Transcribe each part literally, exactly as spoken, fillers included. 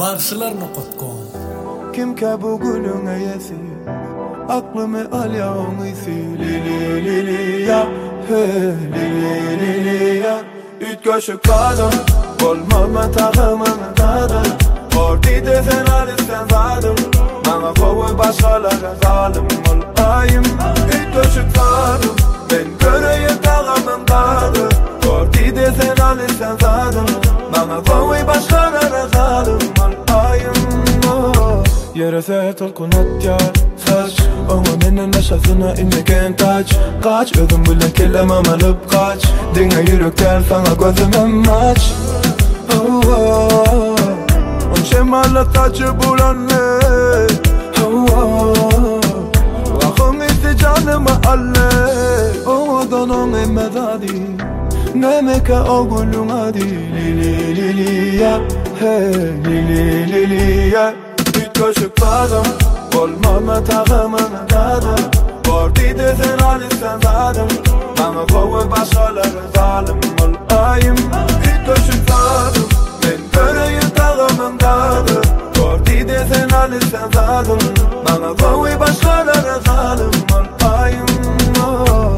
Karşılarına kotkon Kim ke bu gülün eyesi Aklımı al ya onu isi Li li li li ya He li li li li ya Üt köşük kadın Olmama takımını tadı Ortide sen alisten zadım Bana kovu başkalara zalim olayım Üt köşük kadın Ben göreyim takımın tadı Ortide sen alisten zadım Bana kovu başkalara zalim olayım Yere set ol kunat yar Saç Ona menin aşağısına inmeken taç Kaç ödüm bilen kelemem alıp kaç Dine yürekten sana gözümem aç Oh oh On şemalı taçı bulanı Oh oh Vakım iste canımı alle Oh donon emmedadi Nemeke o gülün adi Li li li li ya He li li li li ya Köşük badım Olmama takımını tadı Ortide sen alisten zadım Bana kovu başkaları zalim olayım Bir köşük badım Ben göreyim takımın tadı Ortide sen alisten zadım Bana kovu başkaları zalim olayım oh.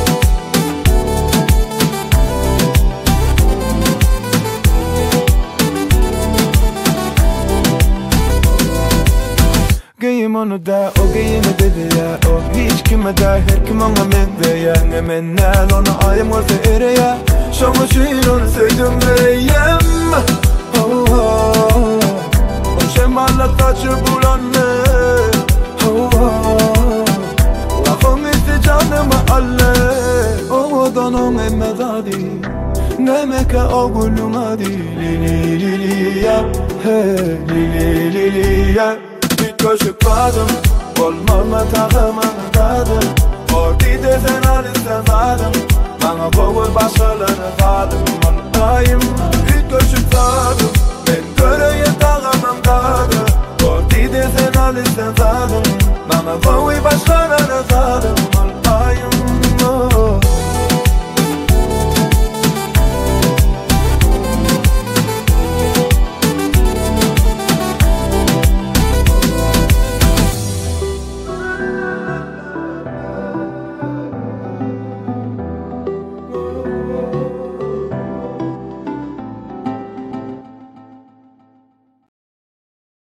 Giyim onu da, o giyimi dedi ya O hiç kime da, her kim ona medve ya Ne menel onu ayım olsa ere ya Şomu şiir onu söyledim vereyim Oh oh O şemarla taçı bulanı Oh oh Vakım iste canımı alle Oh donon emmedadi Nemeke o gülün adi Li li li li ya He li li li li ya Köşük badım Olmama takımını tadı Ortide sen alisten zadım Bana kovu başkaları zalim olayım Bir köşük badım Ben göreyim takımın tadı Ortide sen alisten zadım Bana kovu başkaları zalim olayım oh.